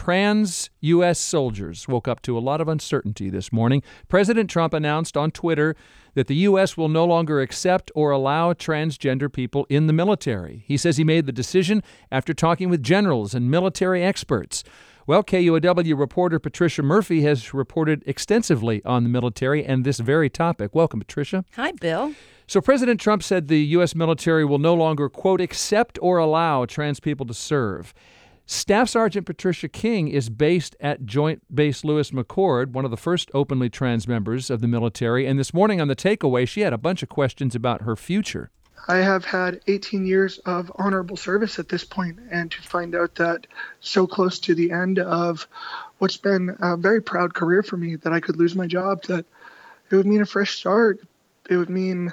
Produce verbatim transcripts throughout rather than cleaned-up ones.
trans U S soldiers woke up to a lot of uncertainty this morning. President Trump announced on Twitter that the U S will no longer accept or allow transgender people in the military. He says he made the decision after talking with generals and military experts. Well, K U O W reporter Patricia Murphy has reported extensively on the military and this very topic. Welcome, Patricia. Hi, Bill. So President Trump said the U S military will no longer, quote, accept or allow trans people to serve. Staff Sergeant Patricia King is based at Joint Base Lewis McChord, one of the first openly trans members of the military. And this morning on The Takeaway, she had a bunch of questions about her future. I have had eighteen years of honorable service at this point, and to find out that so close to the end of what's been a very proud career for me, that I could lose my job, that it would mean a fresh start. It would mean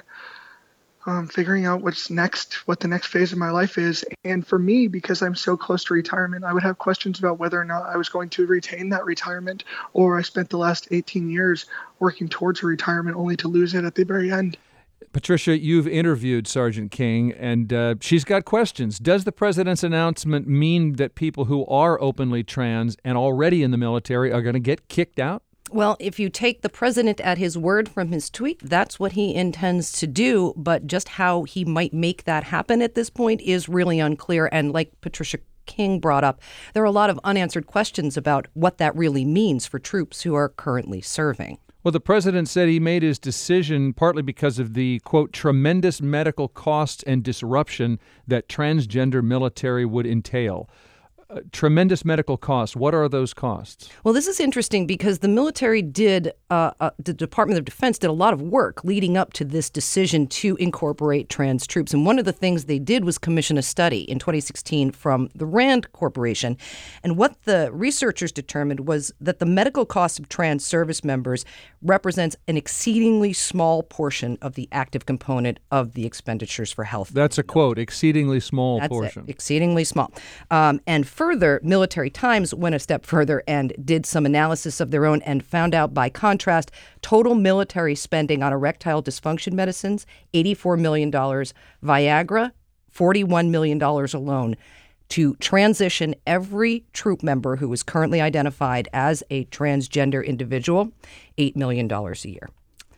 um, figuring out what's next, what the next phase of my life is. And for me, because I'm so close to retirement, I would have questions about whether or not I was going to retain that retirement, or I spent the last eighteen years working towards a retirement only to lose it at the very end. Patricia, you've interviewed Sergeant King, and uh, she's got questions. Does the president's announcement mean that people who are openly trans and already in the military are going to get kicked out? Well, if you take the president at his word from his tweet, that's what he intends to do. But just how he might make that happen at this point is really unclear. And like Patricia King brought up, there are a lot of unanswered questions about what that really means for troops who are currently serving. Well, the president said he made his decision partly because of the, quote, tremendous medical costs and disruption that transgender military would entail. Uh, tremendous medical costs. What are those costs? Well, this is interesting because the military did, uh, uh, the Department of Defense did a lot of work leading up to this decision to incorporate trans troops. And one of the things they did was commission a study in twenty sixteen from the RAND Corporation. And what the researchers determined was that the medical costs of trans service members represents an exceedingly small portion of the active component of the expenditures for health. That's a quote, exceedingly small That's portion. It, exceedingly small. Um, and further, Military Times went a step further and did some analysis of their own and found out, by contrast, total military spending on erectile dysfunction medicines, eighty-four million dollars, Viagra, forty-one million dollars alone, to transition every troop member who is currently identified as a transgender individual, eight million dollars a year.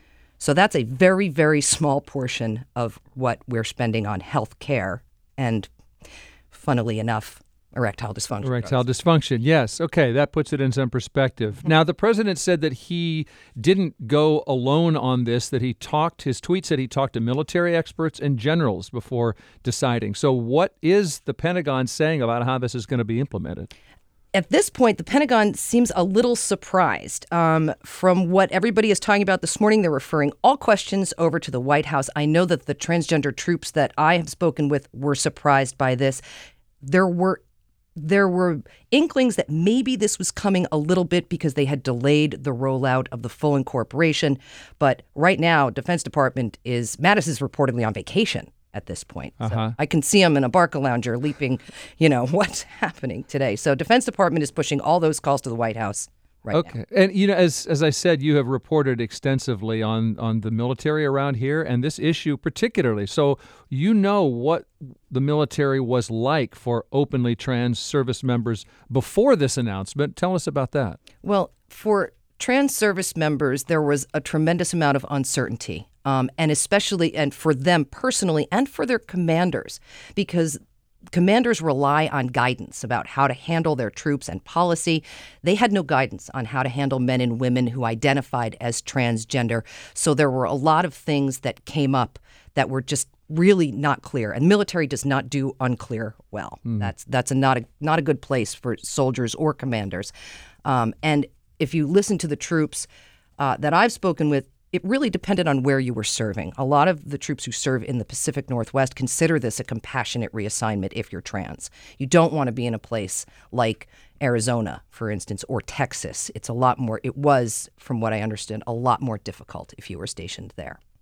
So that's a very, very small portion of what we're spending on health care and, funnily enough, erectile dysfunction. Erectile drugs. dysfunction, yes. Okay, that puts it in some perspective. Now, the president said that he didn't go alone on this, that he talked, his tweet said he talked to military experts and generals before deciding. So what is the Pentagon saying about how this is going to be implemented? At this point, the Pentagon seems a little surprised. Um, from what everybody is talking about this morning, they're referring all questions over to the White House. I know that the transgender troops that I have spoken with were surprised by this. There were There were inklings that maybe this was coming a little bit because they had delayed the rollout of the full incorporation. But right now, Defense Department is, Mattis is reportedly on vacation at this point. Uh-huh. So I can see him in a Barcalounger leaping, you know, what's happening today. So Defense Department is pushing all those calls to the White House right okay. now. And, you know, as as I said, you have reported extensively on, on the military around here and this issue particularly. So you know what the military was like for openly trans service members before this announcement. Tell us about that. Well, for trans service members, there was a tremendous amount of uncertainty, um, and especially and for them personally and for their commanders, because commanders rely on guidance about how to handle their troops and policy. They had no guidance on how to handle men and women who identified as transgender. So there were a lot of things that came up that were just really not clear. And military does not do unclear well. Mm. That's that's a not a not a good place for soldiers or commanders. Um, and if you listen to the troops uh, that I've spoken with, it really depended on where you were serving. A lot of the troops who serve in the Pacific Northwest consider this a compassionate reassignment if you're trans. You don't want to be in a place like Arizona, for instance, or Texas. It's a lot more, it was, from what I understand, a lot more difficult if you were stationed there.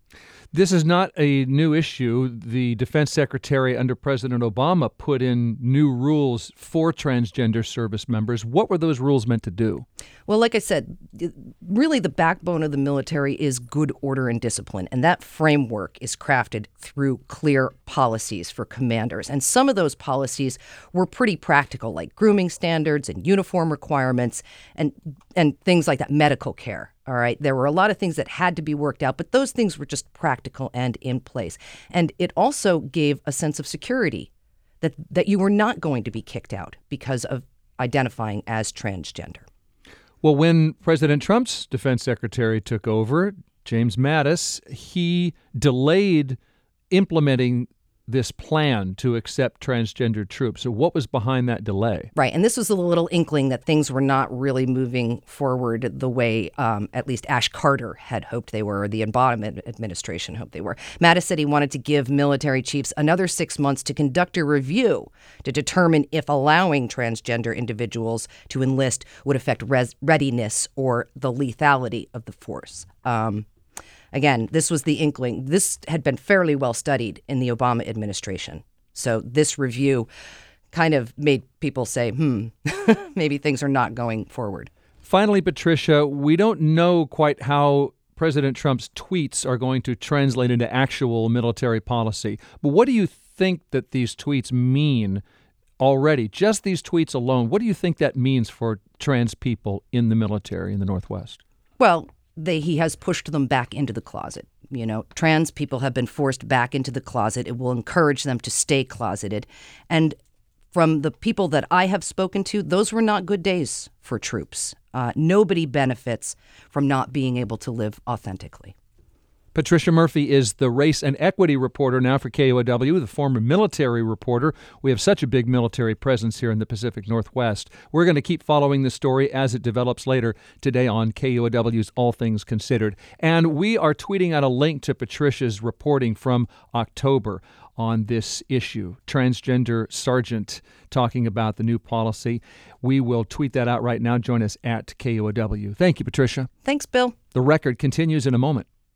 This is not a new issue. The defense secretary under President Obama put in new rules for transgender service members. What were those rules meant to do? Well, like I said, really the backbone of the military is good order and discipline, and that framework is crafted through clear policies for commanders. And some of those policies were pretty practical, like grooming standards and uniform requirements and and things like that, medical care. All right. There were a lot of things that had to be worked out, but those things were just practical and in place. And it also gave a sense of security that that you were not going to be kicked out because of identifying as transgender. Well, when President Trump's defense secretary took over, James Mattis, he delayed implementing this plan to accept transgender troops. So what was behind that delay? Right. And this was a little inkling that things were not really moving forward the way um, at least Ash Carter had hoped they were, or the Obama administration hoped they were. Mattis said he wanted to give military chiefs another six months to conduct a review to determine if allowing transgender individuals to enlist would affect res- readiness or the lethality of the force. Um Again, this was the inkling. This had been fairly well studied in the Obama administration. So this review kind of made people say, hmm, maybe things are not going forward. Finally, Patricia, we don't know quite how President Trump's tweets are going to translate into actual military policy. But what do you think that these tweets mean already? Just these tweets alone, what do you think that means for trans people in the military in the Northwest? Well, They, he has pushed them back into the closet. You know, trans people have been forced back into the closet. It will encourage them to stay closeted. And from the people that I have spoken to, those were not good days for troops. Uh, nobody benefits from not being able to live authentically. Patricia Murphy is the race and equity reporter now for K O W, the former military reporter. We have such a big military presence here in the Pacific Northwest. We're going to keep following the story as it develops later today on K O W's All Things Considered. And we are tweeting out a link to Patricia's reporting from October on this issue, transgender sergeant talking about the new policy. We will tweet that out right now. Join us at K O W. Thank you, Patricia. Thanks, Bill. The Record continues in a moment.